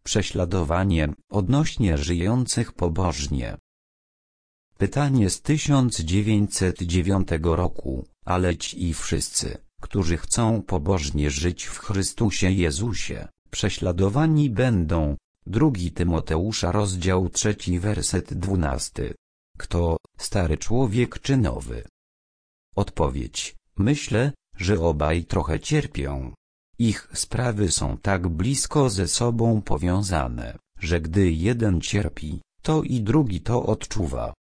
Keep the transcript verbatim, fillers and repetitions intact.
prześladowanie odnośnie żyjących pobożnie. Pytanie z tysiąc dziewięćset dziewiątego roku, ale ci wszyscy, którzy chcą pobożnie żyć w Chrystusie Jezusie, prześladowani będą. Drugi Tymoteusza rozdział trzeci werset dwunasty. Kto, stary człowiek czy nowy? Odpowiedź: myślę, że obaj trochę cierpią. Ich sprawy są tak blisko ze sobą powiązane, że gdy jeden cierpi, to i drugi to odczuwa.